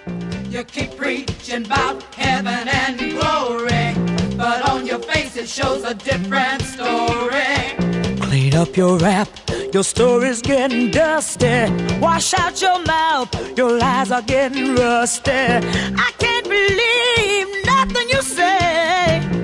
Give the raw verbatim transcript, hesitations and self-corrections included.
You keep preaching about heaven and glory, but on your face it shows a different story. Clean up your rap, your story's getting dusty. Wash out your mouth, your lies are getting rusty. I can't believe nothing you say.